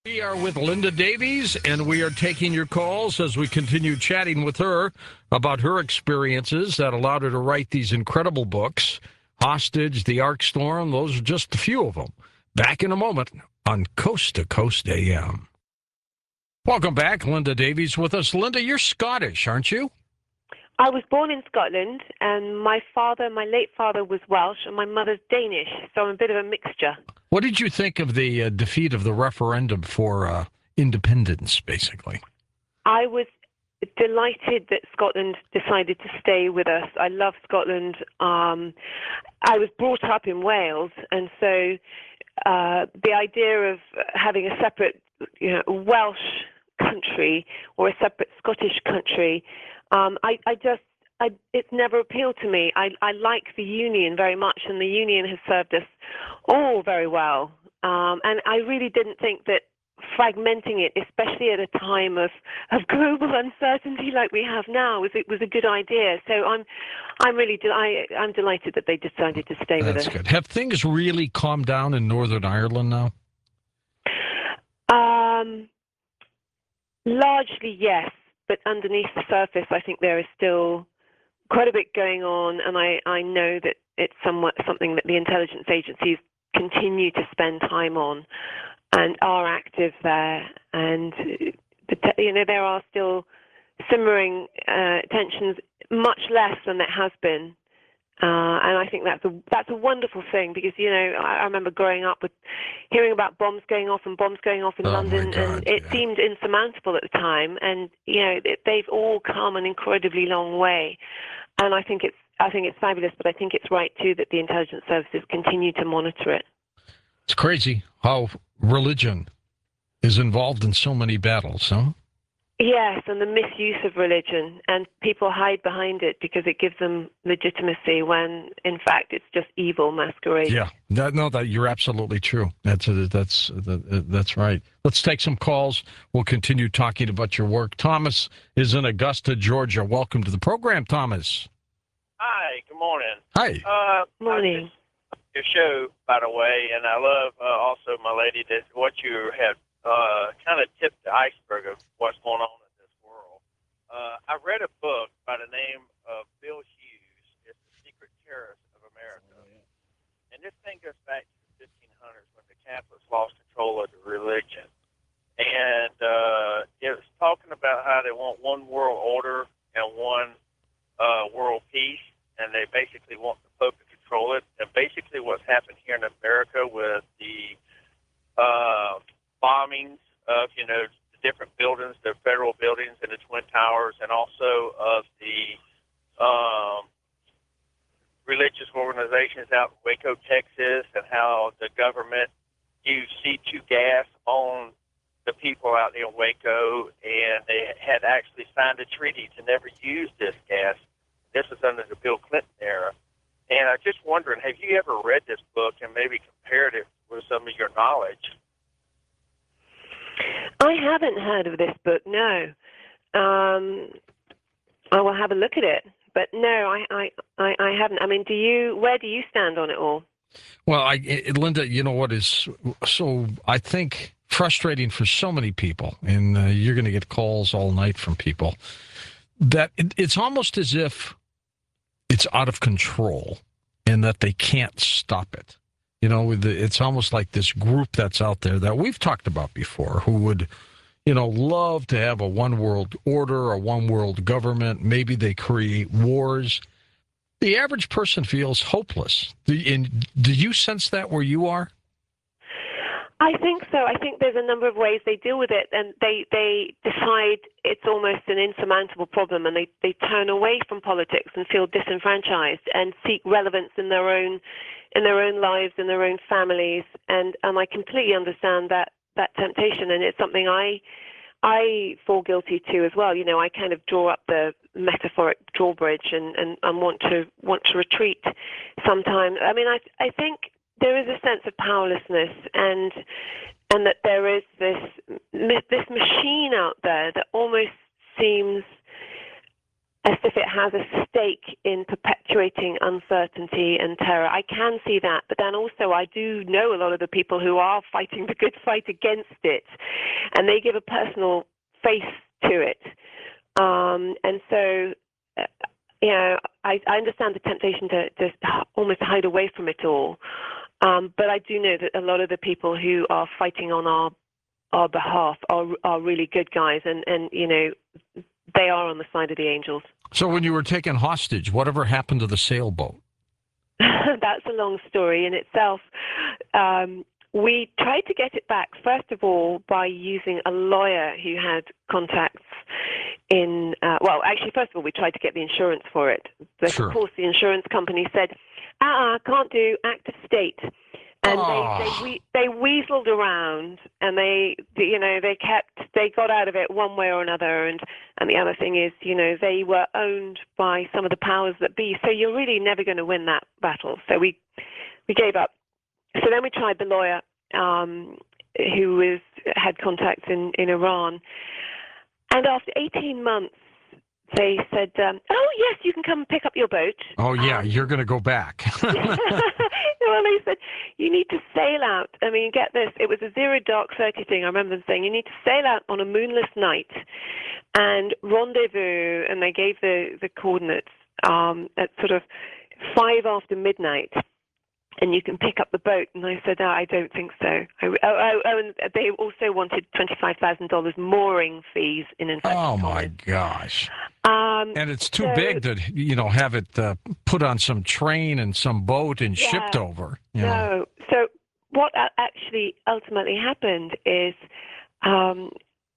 We are with Linda Davies, and we are taking your calls as we continue chatting with her about her experiences that allowed her to write these incredible books. Hostage, The Arc Storm, those are just a few of them. Back in a moment on Coast to Coast AM. Welcome back, Linda Davies with us. Linda, you're Scottish, aren't you? I was born in Scotland, and my late father was Welsh, and my mother's Danish, so I'm a bit of a mixture. What did you think of the defeat of the referendum for independence, basically? I was delighted that Scotland decided to stay with us. I love Scotland. I was brought up in Wales, and so the idea of having a separate Welsh country or a separate Scottish country, it's never appealed to me. I like the Union very much, and the Union has served us all very well. And I really didn't think that fragmenting it, especially at a time of global uncertainty like we have now, was a good idea. So I'm delighted that they decided to stay with us. That's good. Have things really calmed down in Northern Ireland now? Largely, yes. But underneath the surface, I think there is still quite a bit going on, and I know that it's something that the intelligence agencies continue to spend time on and are active there. And there are still simmering tensions, much less than there has been. And I think that's a wonderful thing because, I remember growing up with hearing about bombs going off in London, and it seemed insurmountable at the time. And, they've all come an incredibly long way. And I think it's fabulous, but I think it's right, too, that the intelligence services continue to monitor it. It's crazy how religion is involved in so many battles, huh? Yes, and the misuse of religion, and people hide behind it because it gives them legitimacy when, in fact, it's just evil masquerade. Yeah, that you're absolutely true. That's right. Let's take some calls. We'll continue talking about your work. Thomas is in Augusta, Georgia. Welcome to the program, Thomas. Hi. Good morning. Hi. Morning. Your show, by the way, and I love also, my lady, that what you have kind of tipped the iceberg of what's going on in this world. I read a book by the name of Bill Hughes. It's The Secret Terrorists of America. Oh, yeah. And this thing goes back to the 1500s when the Catholics lost control of the religion. And it was talking about how they want one world order and one world peace, and they basically want the Pope to control it. And basically what's happened here in America with the bombings of, the different buildings, the federal buildings and the Twin Towers, and also of the religious organizations out in Waco, Texas, and how the government used C2 gas on the people out there in Waco, and they had actually signed a treaty to never use this gas. This was under the Bill Clinton era. And I'm just wondering, have you ever read this book and maybe compared it with some of your knowledge? I haven't heard of this book, no. I will have a look at it, but no, I haven't. I mean, where do you stand on it all? Well, Linda, you know what is so, I think, frustrating for so many people, and you're going to get calls all night from people, that it's almost as if it's out of control and that they can't stop it. It's almost like this group that's out there that we've talked about before who would, love to have a one world order, a one world government. Maybe they create wars. The average person feels hopeless. Do you sense that where you are? I think so. I think there's a number of ways they deal with it, and they decide it's almost an insurmountable problem, and they turn away from politics and feel disenfranchised and seek relevance in their own lives, in their own families, and I completely understand that temptation, and it's something I fall guilty to as well. I kind of draw up the metaphoric drawbridge and want to retreat sometimes. I mean, I think there is a sense of powerlessness, and that there is this machine out there that almost seems as if it has a stake in perpetuating uncertainty and terror. I can see that, but then also I do know a lot of the people who are fighting the good fight against it, and they give a personal face to it. And so, I understand the temptation to just almost hide away from it all. But I do know that a lot of the people who are fighting on our behalf are really good guys, and they are on the side of the angels. So when you were taken hostage, whatever happened to the sailboat? That's a long story in itself. We tried to get it back, first of all, by using a lawyer who had contacts in, first of all, we tried to get the insurance for it. But Sure. Of course, the insurance company said, can't do, act of state. And they weaseled around, and they got out of it one way or another. And the other thing is, they were owned by some of the powers that be. So you're really never going to win that battle. So we gave up. So then we tried the lawyer who had contacts in Iran. And after 18 months, they said, oh, yes, you can come pick up your boat. Oh, yeah, you're going to go back. Well, they said, you need to sail out. I mean, get this. It was a zero dark 30 thing. I remember them saying, you need to sail out on a moonless night and rendezvous. And they gave the coordinates at sort of 5 after midnight. And you can pick up the boat. And I said, I don't think so. And they also wanted $25,000 mooring fees in inverted commas. My gosh. And it's too big to, have it put on some train and some boat and shipped over. No. So what actually ultimately happened is an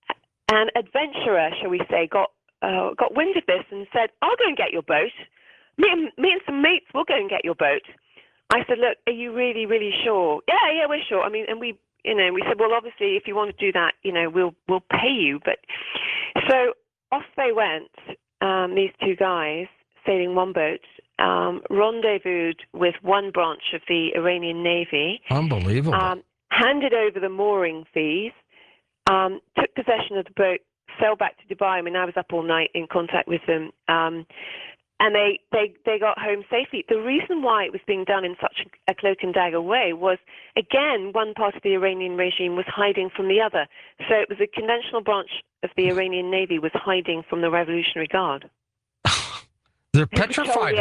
adventurer, shall we say, got wind of this and said, I'll go and get your boat. Me and some mates will go and get your boat. I said, look, are you really, really sure? Yeah, we're sure. I mean, and we said, well, obviously, if you want to do that, we'll pay you. But so off they went, these two guys sailing one boat, rendezvoused with one branch of the Iranian Navy. Unbelievable. Handed over the mooring fees, took possession of the boat, sailed back to Dubai. I mean, I was up all night in contact with them. And they got home safely. The reason why it was being done in such a cloak and dagger way was, again, one part of the Iranian regime was hiding from the other. So it was a conventional branch of the Iranian Navy was hiding from the Revolutionary Guard. They're petrified.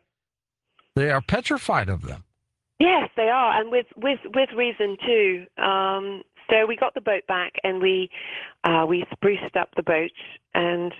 They are petrified of them. Yes, they are, and with reason too. So we got the boat back, and we spruced up the boat, and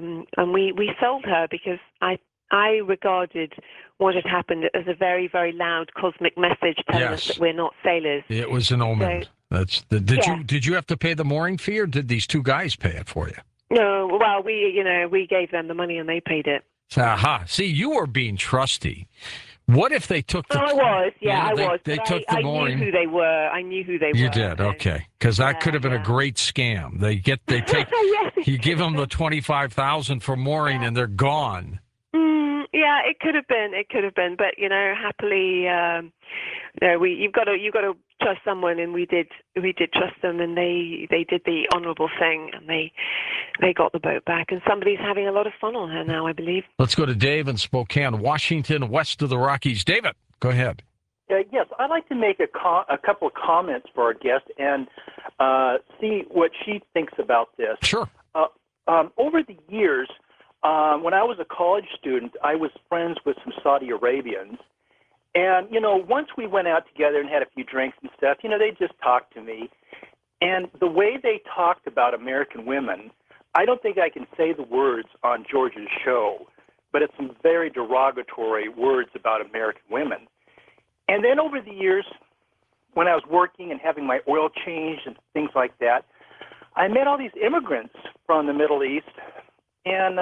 we sold her because I regarded what had happened as a very, very loud cosmic message telling us that we're not sailors. It was an omen. So, did you have to pay the mooring fee, or did these two guys pay it for you? No, well, we gave them the money and they paid it. Aha! See, you were being trusty. What if they took the? I was. I was. They took the mooring. I knew who they were. You did, okay? Because that could have been a great scam. They take. You give them the $25,000 for mooring, and they're gone. Yeah, it could have been. But happily, you've got to trust someone, and we did trust them, and they did the honourable thing, and they got the boat back, and somebody's having a lot of fun on her now, I believe. Let's go to Dave in Spokane, Washington, west of the Rockies. David, go ahead. Yes, I'd like to make a couple of comments for our guest and see what she thinks about this. Sure. Over the years, when I was a college student, I was friends with some Saudi Arabians. And, once we went out together and had a few drinks and stuff, they just talked to me. And the way they talked about American women, I don't think I can say the words on George's show, but it's some very derogatory words about American women. And then over the years, when I was working and having my oil changed and things like that, I met all these immigrants from the Middle East. And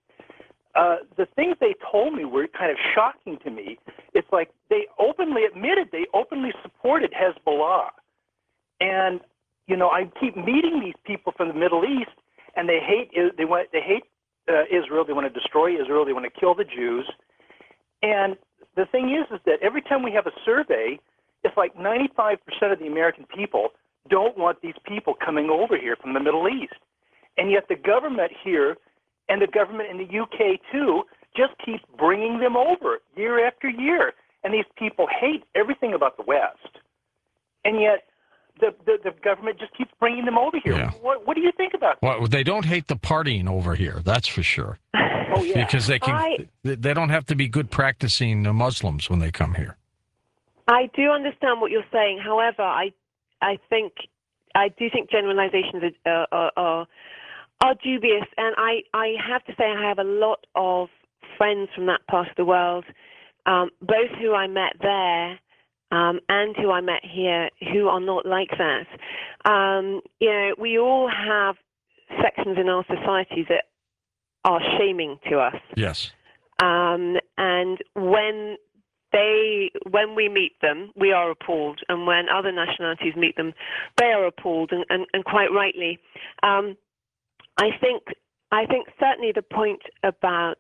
the things they told me were kind of shocking to me. It's like they openly supported Hezbollah. And, I keep meeting these people from the Middle East, and they hate Israel. They want to destroy Israel. They want to kill the Jews. And the thing is that every time we have a survey, it's like 95% of the American people don't want these people coming over here from the Middle East. And yet the government here and the government in the UK, too, just keeps bringing them over year after year. And these people hate everything about the West. And yet the government just keeps bringing them over here. Yeah. What do you think about that? Well, they don't hate the partying over here, that's for sure. Oh, yeah. Because they don't have to be good practicing Muslims when they come here. I do understand what you're saying. However, I do think generalizations are dubious, and I have to say I have a lot of friends from that part of the world, both who I met there and who I met here, who are not like that. We all have sections in our society that are shaming to us. Yes. And when we meet them, we are appalled, and when other nationalities meet them, they are appalled, and quite rightly. I think certainly the point about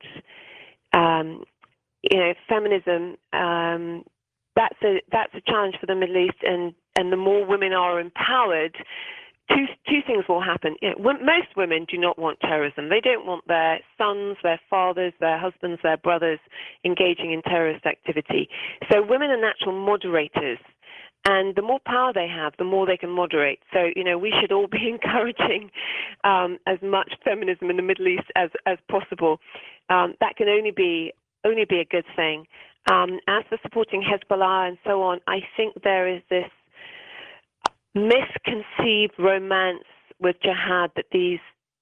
feminism, that's a challenge for the Middle East, and the more women are empowered, two things will happen. Most women do not want terrorism. They don't want their sons, their fathers, their husbands, their brothers engaging in terrorist activity. So women are natural moderators. And the more power they have, the more they can moderate. So, we should all be encouraging as much feminism in the Middle East as possible. That can only be a good thing. As for supporting Hezbollah and so on, I think there is this misconceived romance with jihad that these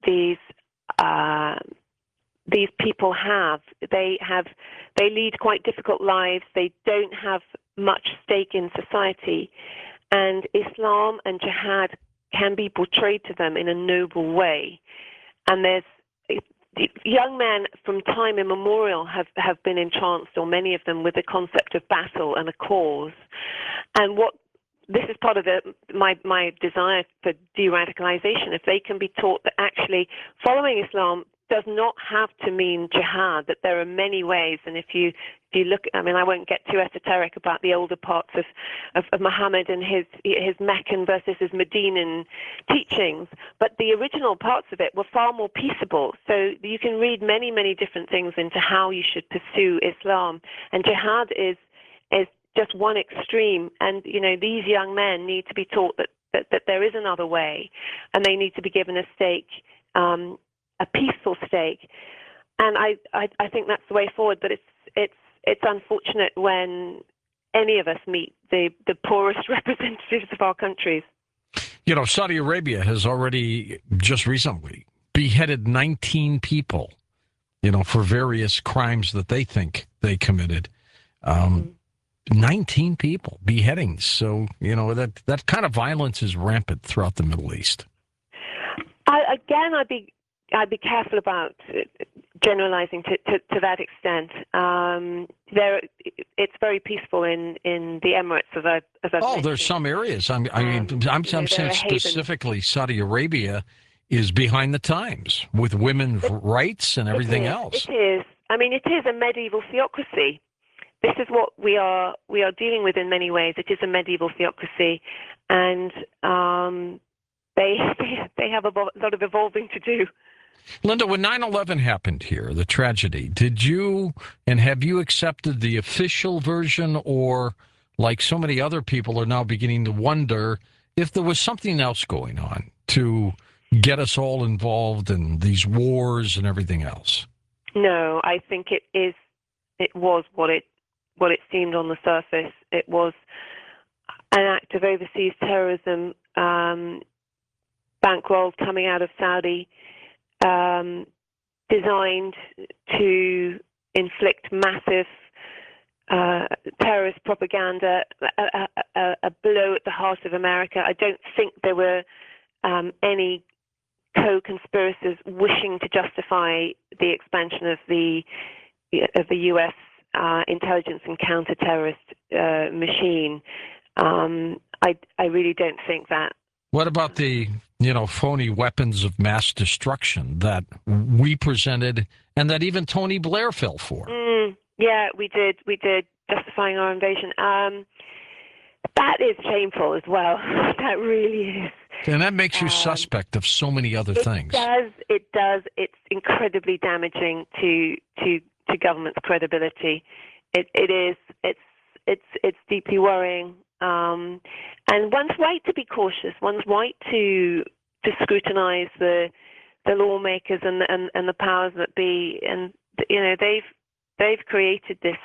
people have. They lead quite difficult lives. They don't have much stake in society, and Islam and jihad can be portrayed to them in a noble way. And there's young men from time immemorial have been entranced, or many of them, with the concept of battle and a cause. And this is part of my desire for de-radicalization. If they can be taught that actually following Islam does not have to mean jihad, that there are many ways. And if you look, I won't get too esoteric about the older parts of Muhammad and his Meccan versus his Medinan teachings, but the original parts of it were far more peaceable. So you can read many, many different things into how you should pursue Islam. And jihad is just one extreme. And, these young men need to be taught that there is another way, and they need to be given a stake, a peaceful stake. And I think that's the way forward. But it's unfortunate when any of us meet the poorest representatives of our countries. Saudi Arabia has already just recently beheaded 19 people, for various crimes that they think they committed. 19 people, beheadings. So, that kind of violence is rampant throughout the Middle East. I'd be careful about generalizing to that extent. It's very peaceful in the Emirates, as I've mentioned. There's some areas. I'm saying specifically Saudi Arabia is behind the times with women's rights and everything else. It is. It is a medieval theocracy. This is what we are dealing with in many ways. It is a medieval theocracy, and they have a lot of evolving to do. Linda, when 9/11 happened here, the tragedy, have you accepted the official version, or like so many other people are now beginning to wonder if there was something else going on to get us all involved in these wars and everything else? No, I think it was what it seemed on the surface. It was an act of overseas terrorism, bankrolled coming out of Saudi, designed to inflict massive terrorist propaganda, a blow at the heart of America. I don't think there were any co-conspirators wishing to justify the expansion of the U.S. Intelligence and counter-terrorist machine. I really don't think that. What about the phony weapons of mass destruction that we presented and that even Tony Blair fell for? Yeah, we did, justifying our invasion. That is shameful as well. That really is. And that makes you suspect of so many other things. It does. It's incredibly damaging to to government's credibility. It's deeply worrying. And one's right to be cautious. One's right to scrutinize the lawmakers and the powers that be. And they've created this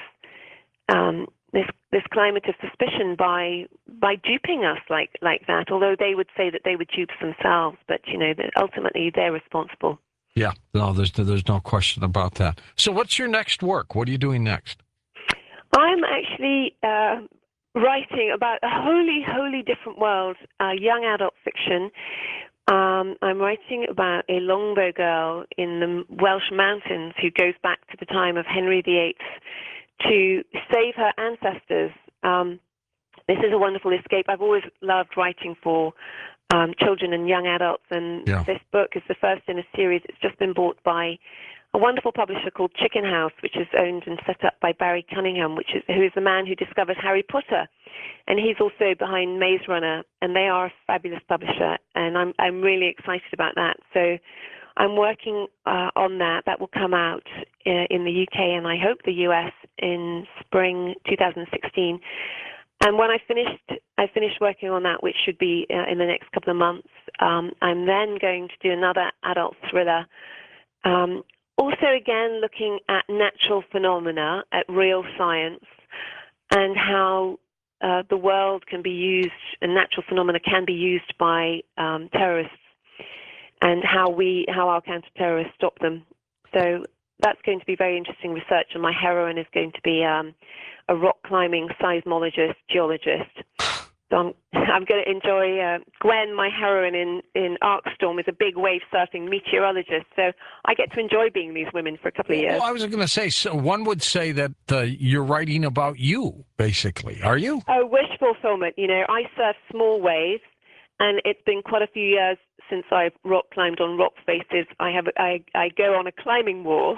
climate of suspicion by duping us like that. Although they would say that they were dupes themselves, but that ultimately they're responsible. Yeah, no, there's no question about that. So, what's your next work? What are you doing next? I'm actually writing about a wholly different world, young adult fiction. I'm writing about a longbow girl in the Welsh mountains who goes back to the time of Henry VIII to save her ancestors. This is a wonderful escape. I've always loved writing for children and young adults, and This book is the first in a series. It's just been bought by a wonderful publisher called Chicken House, which is owned and set up by Barry Cunningham, who is the man who discovered Harry Potter, and he's also behind Maze Runner, and they are a fabulous publisher, and I'm really excited about that. So I'm working on that. That will come out in the UK and I hope the US in spring 2016. And when I finished working on that, which should be in the next couple of months, I'm then going to do another adult thriller. Also, again, looking at natural phenomena, at real science, and how the world can be used, and natural phenomena can be used by terrorists, and how our counter-terrorists stop them. So that's going to be very interesting research, and my heroine is going to be a rock climbing seismologist, geologist. So I'm going to enjoy Gwen, my heroine in Arkstorm, is a big wave surfing meteorologist. So I get to enjoy being these women for a couple of years. Well, I was going to say, so one would say that you're writing about you, basically. Are you? Oh, wish fulfillment. I surf small waves, and it's been quite a few years since I've rock climbed on rock faces. I go on a climbing wall.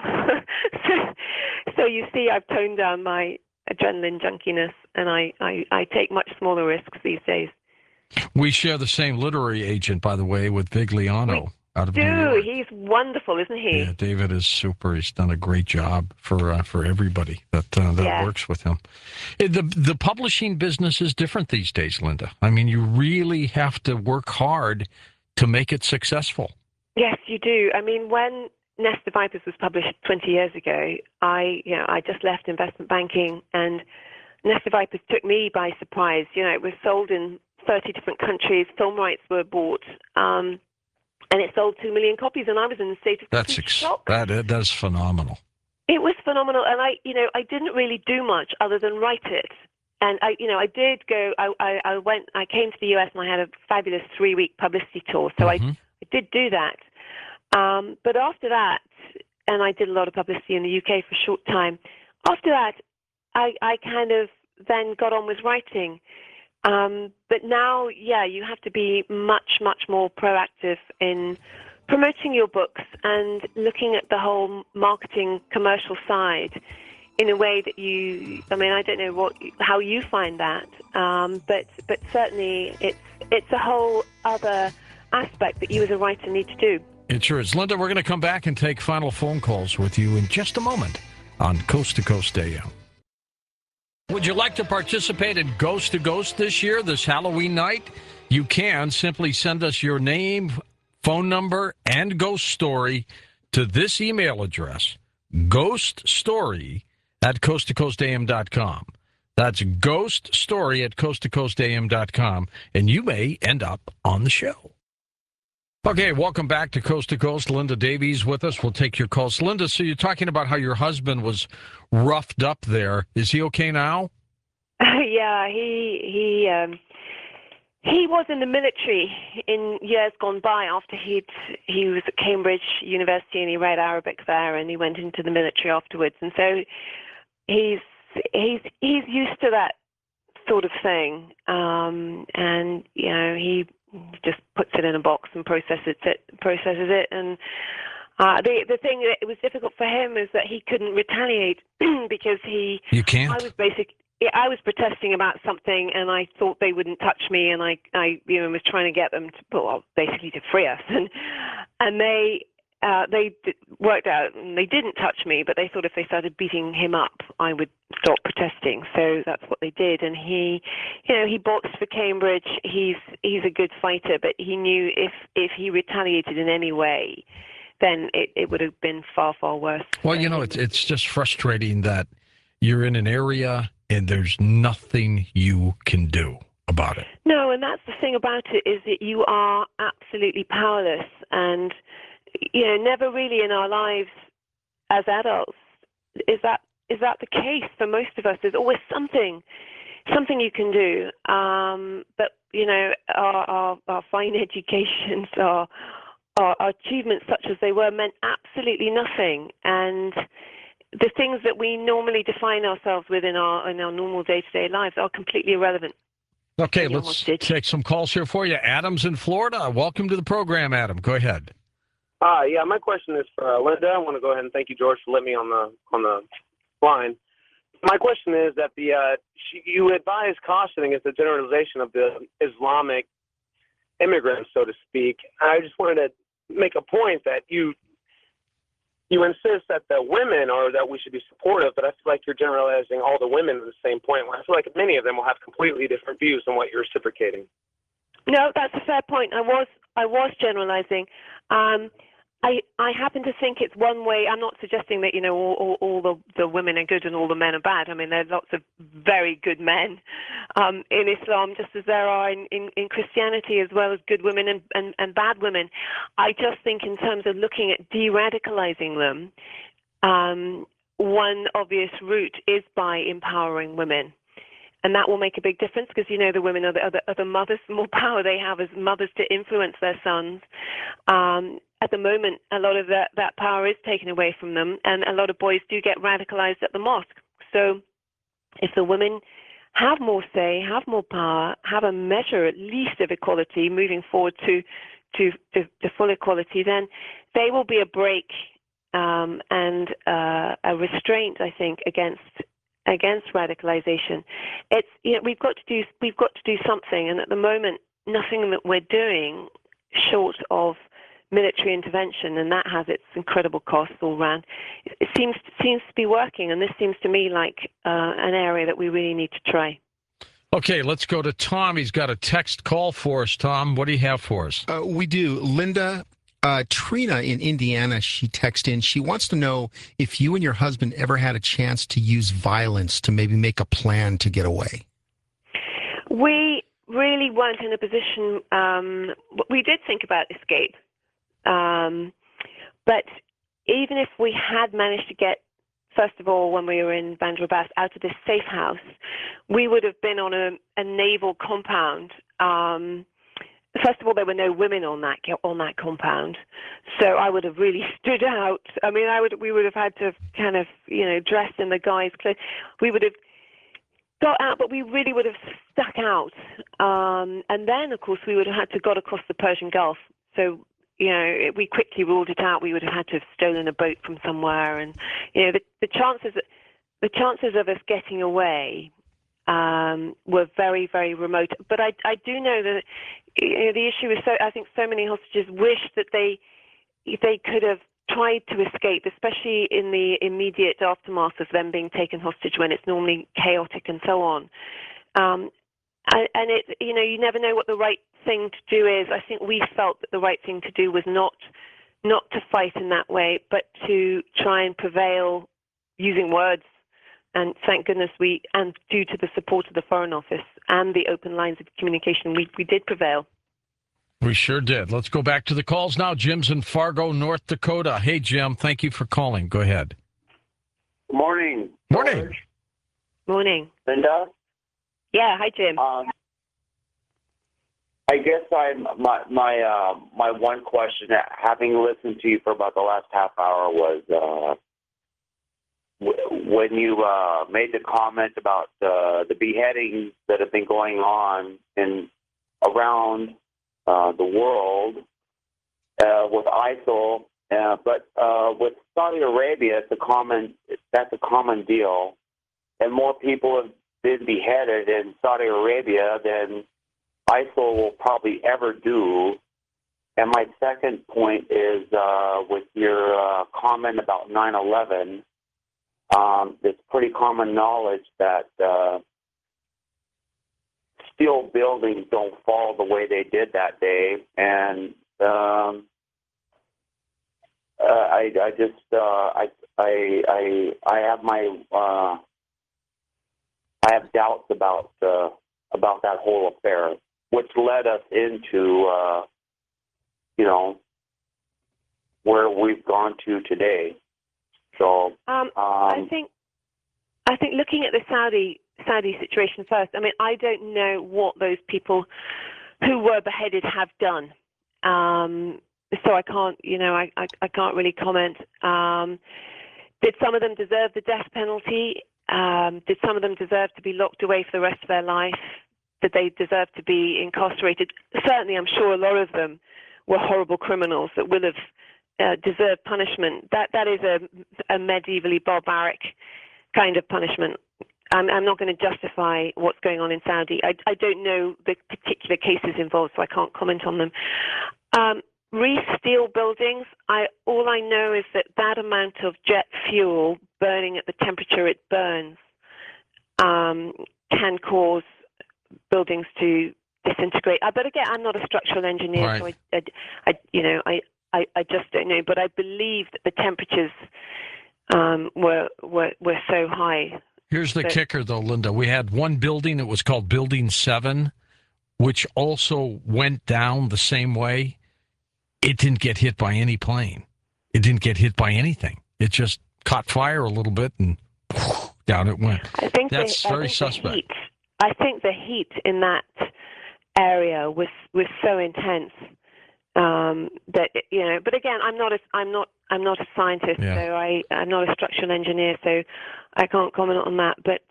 So you see, I've toned down my adrenaline junkiness, and I take much smaller risks these days. We share the same literary agent, by the way, with Vigliano out of New York. Dude, he's wonderful, isn't he? Yeah, David is super. He's done a great job for everybody that works with him. The publishing business is different these days, Linda. I mean, you really have to work hard to make it successful. Yes, you do. I mean, when Nest of Vipers was published 20 years ago, I just left investment banking, and Nest of Vipers took me by surprise. It was sold in 30 different countries. Film rights were bought, and it sold 2 million copies, and I was in a state of complete shock. That's phenomenal. It was phenomenal, and I didn't really do much other than write it. And I did go. I came to the US, and I had a fabulous 3-week publicity tour. So I did do that. But after that, and I did a lot of publicity in the UK for a short time. After that, I kind of then got on with writing. But now, you have to be much more proactive in promoting your books and looking at the whole marketing commercial side in a way that I don't know how you find that, but certainly it's a whole other aspect that you as a writer need to do. It sure is. Linda, we're going to come back and take final phone calls with you in just a moment on Coast to Coast AM. Would you like to participate in Ghost to Ghost this year, this Halloween night? You can simply send us your name, phone number, and ghost story to this email address, ghoststory@coasttocoastam.com. That's ghoststory@coasttocoastam.com, and you may end up on the show. Okay, welcome back to Coast to Coast. Linda Davies with us. We'll take your calls. Linda, so you're talking about how your husband was roughed up there. Is he okay now? Yeah, he was in the military in years gone by. After he was at Cambridge University and he read Arabic there, and he went into the military afterwards. And so he's used to that sort of thing, and he just puts it in a box and processes it. And the thing that it was difficult for him is that he couldn't retaliate because You can't? I was protesting about something, and I thought they wouldn't touch me, and I was trying to get them to, basically to free us, and they worked out, and they didn't touch me, but they thought if they started beating him up, I would stop protesting. So that's what they did. And he boxed for Cambridge. He's a good fighter, but he knew if he retaliated in any way, then it would have been far, far worse. Well, it's just frustrating that you're in an area and there's nothing you can do about it. No, and that's the thing about it, is that you are absolutely powerless. And never really in our lives as adults is that the case for most of us. There's always something you can do. But our fine educations, our achievements, such as they were, meant absolutely nothing. And the things that we normally define ourselves with in our normal day-to-day lives are completely irrelevant. Okay, let's take some calls here for you. Adam's in Florida. Welcome to the program, Adam. Go ahead. Yeah, my question is for Linda. I want to go ahead and thank you, George, for letting me on the line. My question is that you advise cautioning against the generalization of the Islamic immigrants, so to speak. I just wanted to make a point that you insist that the women are that we should be supportive, but I feel like you're generalizing all the women at the same point. I feel like many of them will have completely different views than what you're reciprocating. No, that's a fair point. I was generalizing. I happen to think it's one way. I'm not suggesting that all the women are good and all the men are bad. I mean, there are lots of very good men in Islam, just as there are in Christianity, as well as good women and bad women. I just think in terms of looking at de-radicalizing them, one obvious route is by empowering women. And that will make a big difference, because, the women are the mothers. The more power they have as mothers to influence their sons. At the moment, a lot of that power is taken away from them, and a lot of boys do get radicalized at the mosque. So if the women have more say, have more power, have a measure at least of equality moving forward to full equality, then they will be a break and a restraint, I think, against radicalization. It's we've got to do something, and at the moment, nothing that we're doing short of military intervention, and that has its incredible costs all round. It seems to be working, and this seems to me like an area that we really need to try. Okay, let's go to Tom. He's got a text call for us. Tom, what do you have for us? We do. Linda, Trina in Indiana, she texted in. She wants to know if you and your husband ever had a chance to use violence to maybe make a plan to get away. We really weren't in a position. We did think about escape. But even if we had managed to get, first of all, when we were in Bandar Abbas, out of this safe house, we would have been on a naval compound. First of all, there were no women on that compound, so I would have really stood out. I mean, we would have had to kind of, dress in the guys' clothes. We would have got out, but we really would have stuck out. And then, of course, we would have had to got across the Persian Gulf. So, we quickly ruled it out. We would have had to have stolen a boat from somewhere, and the chances of us getting away were very, very remote. But I do know that the issue is I think so many hostages wish that they could have tried to escape, especially in the immediate aftermath of them being taken hostage, when it's normally chaotic and so on. And it, you never know what the right thing to do is. I think we felt that the right thing to do was not to fight in that way, but to try and prevail using words. And thank goodness and due to the support of the Foreign Office and the open lines of communication, we did prevail. We sure did. Let's go back to the calls now. Jim's in Fargo, North Dakota. Hey, Jim, thank you for calling. Go ahead. Good morning. Morning. George. Morning. Linda? Yeah, hi, Jim. I guess my one question, having listened to you for about the last half hour, was when you made the comment about the beheadings that have been going on around the world with ISIL, but with Saudi Arabia, that's a common deal, and more people have been beheaded in Saudi Arabia than ISIL will probably ever do. And my second point is with your comment about 9/11. It's pretty common knowledge that steel buildings don't fall the way they did that day, and I have doubts about that whole affair, which led us into where we've gone to today. So I think looking at the Saudi situation first. I mean, I don't know what those people who were beheaded have done. So I can't, I can't really comment. Did some of them deserve the death penalty? Did some of them deserve to be locked away for the rest of their life? Did they deserve to be incarcerated? Certainly, I'm sure a lot of them were horrible criminals that will have deserved punishment. That is a medievally barbaric kind of punishment. I'm not going to justify what's going on in Saudi. I don't know the particular cases involved, so I can't comment on them. Steel buildings, all I know is that amount of jet fuel burning at the temperature it burns can cause buildings to disintegrate. But again, I'm not a structural engineer, right. So I just don't know. But I believe that the temperatures were so high. Here's the kicker, though, Linda. We had one building that was called Building 7, which also went down the same way. It didn't get hit by any plane. It didn't get hit by anything. It just caught fire a little bit and down it went. That's very suspect. I think the heat in that area was so intense that But again, I'm not a scientist, so I'm not a structural engineer, so I can't comment on that. But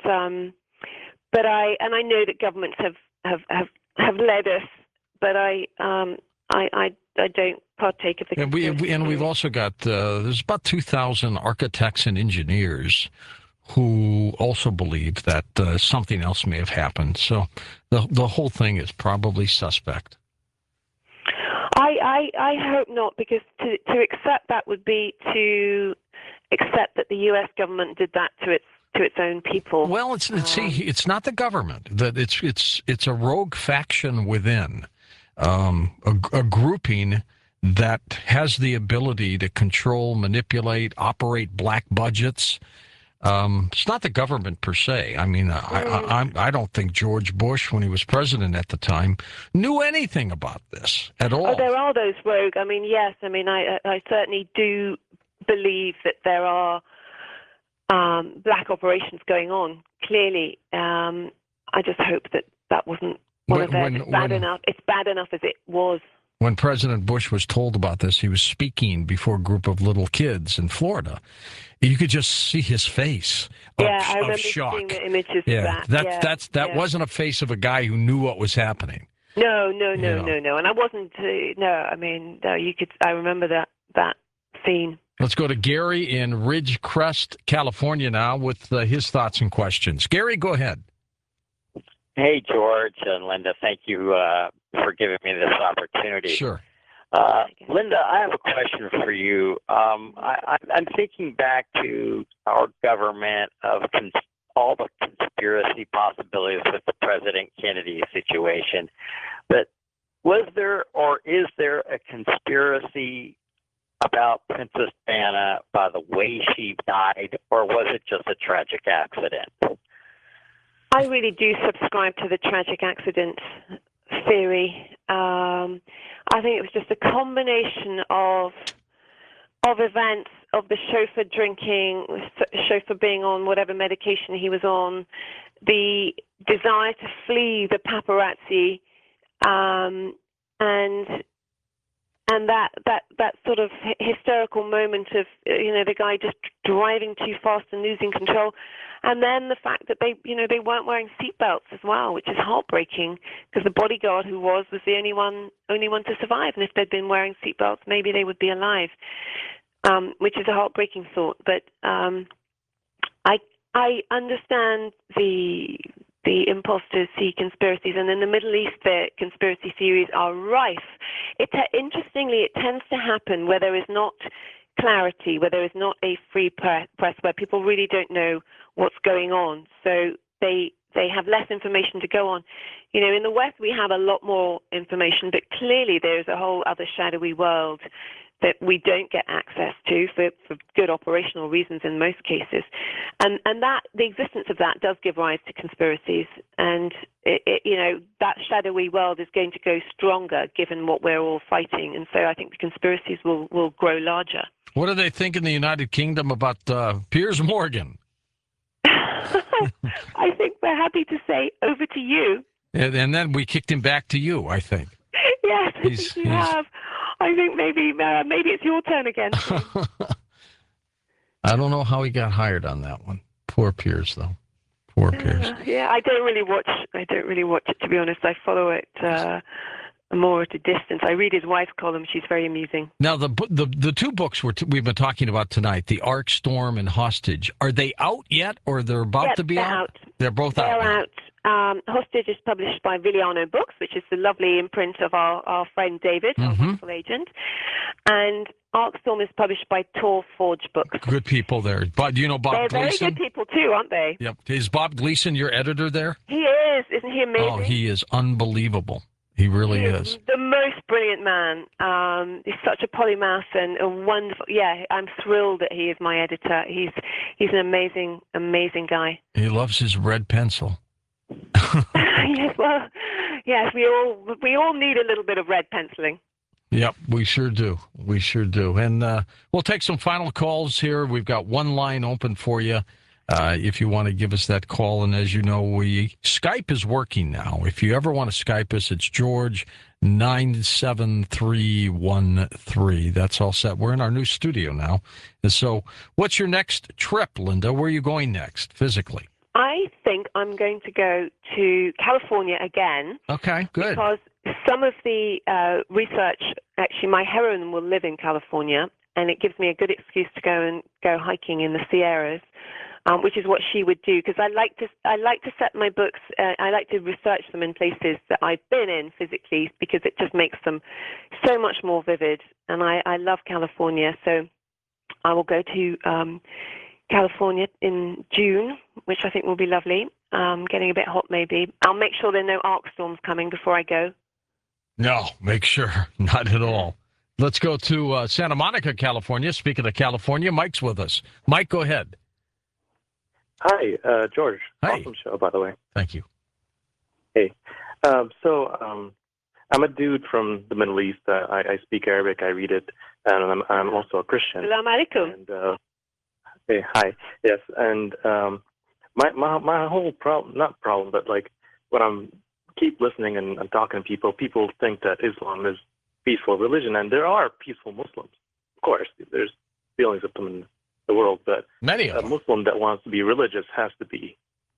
I know that governments have led us, but I don't partake of the. And we've also got there's about 2,000 architects and engineers who also believe that something else may have happened. So the whole thing is probably suspect. I hope not, because to accept that would be to accept that the U.S. government did that to its own people. Well, it's not the government. That it's a rogue faction within a grouping that has the ability to control, manipulate, operate black budgets. It's not the government per se. I mean, I don't think George Bush, when he was president at the time, knew anything about this at all. Oh, there are those rogue. I mean, yes. I mean, I certainly do believe that there are black operations going on. Clearly, I just hope that wasn't one of theirs. It's bad enough. It's bad enough as it was. When President Bush was told about this, he was speaking before a group of little kids in Florida. You could just see his face of I remember shock. seeing the images of that. That wasn't a face of a guy who knew what was happening. No. And I wasn't. I mean, you could. I remember that scene. Let's go to Gary in Ridgecrest, California now with his thoughts and questions. Gary, go ahead. Hey, George and Linda. Thank you for giving me this opportunity. Sure. Linda, I have a question for you. I'm thinking back to our government of all the conspiracy possibilities with the President Kennedy situation. But was there or is there a conspiracy about Princess Diana by the way she died, or was it just a tragic accident? I really do subscribe to the tragic accident theory. I think it was just a combination of events, of the chauffeur drinking, chauffeur being on whatever medication he was on, the desire to flee the paparazzi, and that sort of hysterical moment of the guy just driving too fast and losing control, and then the fact that they weren't wearing seatbelts as well, which is heartbreaking because the bodyguard who was the only one to survive, and if they'd been wearing seatbelts, maybe they would be alive, which is a heartbreaking thought. But I understand the the impulse to see conspiracies. And in the Middle East, the conspiracy theories are rife. Interestingly, it tends to happen where there is not clarity, where there is not a free press, where people really don't know what's going on. So they have less information to go on. You know, in the West, we have a lot more information, but clearly there's a whole other shadowy world that we don't get access to for good operational reasons in most cases. And that the existence of that does give rise to conspiracies. And, you know, that shadowy world is going to go stronger given what we're all fighting. And so I think the conspiracies will grow larger. What do they think in the United Kingdom about Piers Morgan? I think we're happy to say over to you. And then we kicked him back to you, I think. Yes, I think you have. I think maybe it's your turn again. I don't know how he got hired on that one. Poor Piers, though. Poor Piers. Yeah, I don't really watch it, to be honest. I follow it more at a distance. I read his wife's column. She's very amusing. Now, the two books we've been talking about tonight, The Ark Storm and Hostage, are they out yet, or they're about to be out? They're both out. They're out. Hostage is published by Viliano Books, which is the lovely imprint of our friend David, our wonderful agent. And Arkstorm is published by Tor Forge Books. Good people there. But you know Bob Gleason? They're very good people too, aren't they? Yep. Is Bob Gleason your editor there? He is. Isn't he amazing? Oh, he is unbelievable. He really is. The most brilliant man. He's such a polymath and a wonderful. Yeah, I'm thrilled that he is my editor. He's an amazing, amazing guy. He loves his red pencil. Yes, well, yes, we all need a little bit of red penciling. Yep, we sure do. We sure do. And we'll take some final calls here. We've got one line open for you if you want to give us that call. And as you know, Skype is working now. If you ever want to Skype us, it's George 97313. That's all set. We're in our new studio now. And so what's your next trip, Linda? Where are you going next, physically? I think I'm going to go to California again. Okay, good. Because some of the research, actually, my heroine will live in California, and it gives me a good excuse to go hiking in the Sierras, which is what she would do. Because I like to set my books. I like to research them in places that I've been in physically, because it just makes them so much more vivid. And I love California, so I will go to California in June, which I think will be lovely. Getting a bit hot, maybe. I'll make sure there are no arc storms coming before I go. No, make sure. Not at all. Let's go to Santa Monica, California. Speaking of California, Mike's with us. Mike, go ahead. Hi, George. Hi. Awesome show, by the way. Thank you. Hey. So I'm a dude from the Middle East. I speak Arabic. I read it. And I'm also a Christian. Salam alaikum. And, hey, hi. Yes, and my whole problem, not problem, but like when I'm keep listening and talking to people think that Islam is peaceful religion, and there are peaceful Muslims. Of course, there's billions of them in the world, but many of a Muslim that wants to be religious has to be,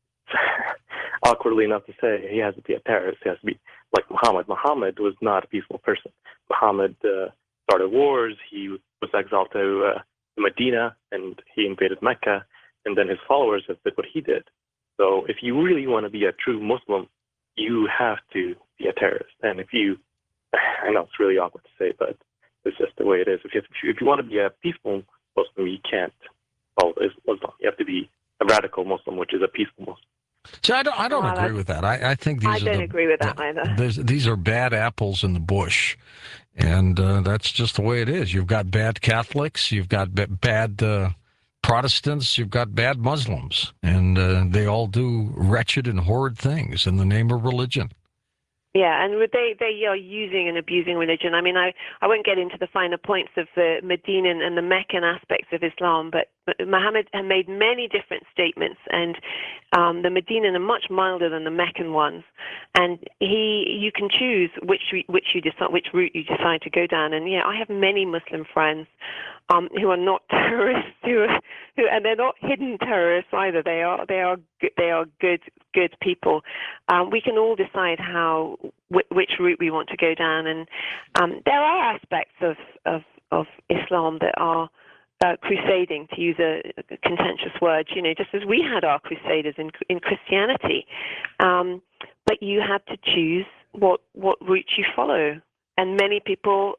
awkwardly enough to say, he has to be a terrorist. He has to be like Muhammad. Muhammad was not a peaceful person. Muhammad started wars. He was exiled to Medina, and he invaded Mecca, and then his followers have did what he did. So if you really want to be a true Muslim, you have to be a terrorist. And if you, I know it's really awkward to say, but it's just the way it is. If you want to be a peaceful Muslim, you can't follow Islam. You have to be a radical Muslim, which is a peaceful Muslim. So I don't agree with that. I think these I don't agree with that either. These are bad apples in the bush, and that's just the way it is. You've got bad Catholics, you've got bad Protestants, you've got bad Muslims, and they all do wretched and horrid things in the name of religion. Yeah, and they are using and abusing religion. I mean, I won't get into the finer points of the Medinan and the Meccan aspects of Islam, but Muhammad had made many different statements, and the Medinan are much milder than the Meccan ones. And you can choose which route you decide to go down. And yeah, I have many Muslim friends who are not terrorists, and they're not hidden terrorists either. They are good people. We can all decide which route we want to go down, and there are aspects of Islam that are crusading, to use a contentious word, just as we had our crusaders in Christianity. But you had to choose what route you follow. And many people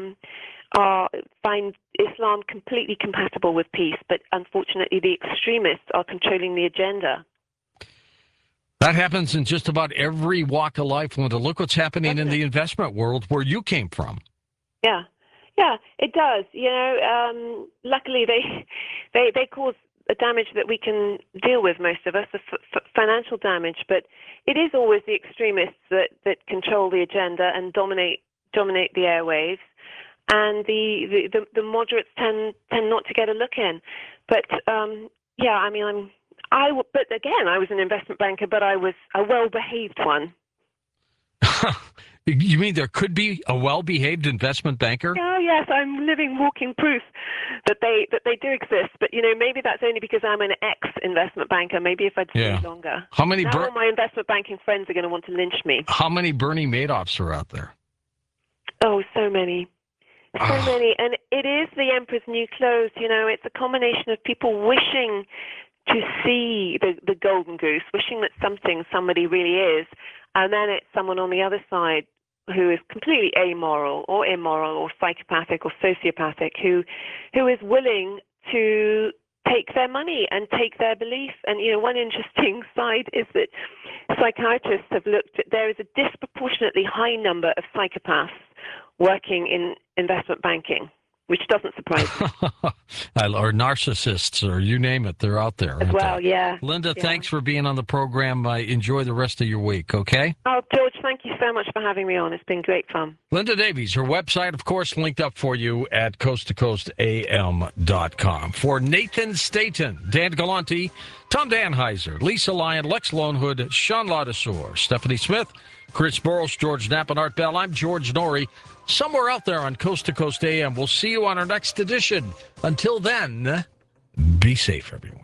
find Islam completely compatible with peace, but unfortunately the extremists are controlling the agenda. That happens in just about every walk of life, Linda. Look what's happening in the investment world where you came from. Yeah, it does. Luckily they cause a damage that we can deal with, most of us, the financial damage. But it is always the extremists that control the agenda and dominate the airwaves, and the moderates tend not to get a look in. But but again, I was an investment banker, but I was a well-behaved one. You mean there could be a well-behaved investment banker? Oh yes, I'm living, walking proof that they do exist. But maybe that's only because I'm an ex-investment banker. Maybe if I'd stayed longer. How many? Now all my investment banking friends are going to want to lynch me. How many Bernie Madoffs are out there? Oh, so many. So many. And it is the emperor's new clothes. It's a combination of people wishing to see the golden goose, wishing that somebody really is, and then it's someone on the other side who is completely amoral or immoral or psychopathic or sociopathic who is willing to take their money and take their belief. And one interesting side is that psychiatrists have looked at, there is a disproportionately high number of psychopaths working in investment banking, which doesn't surprise me. Or narcissists, or you name it, they're out there. As well, yeah. Linda, thanks for being on the program. Enjoy the rest of your week, okay? Oh, George, thank you so much for having me on. It's been great fun. Linda Davies, her website, of course, linked up for you at coasttocoastam.com. For Nathan Staten, Dan Galante, Tom Danheiser, Lisa Lyon, Lex Lonehood, Sean Ladouceur, Stephanie Smith, Chris Burrows, George Knapp, and Art Bell, I'm George Norrie. Somewhere out there on Coast to Coast AM. We'll see you on our next edition. Until then, be safe, everyone.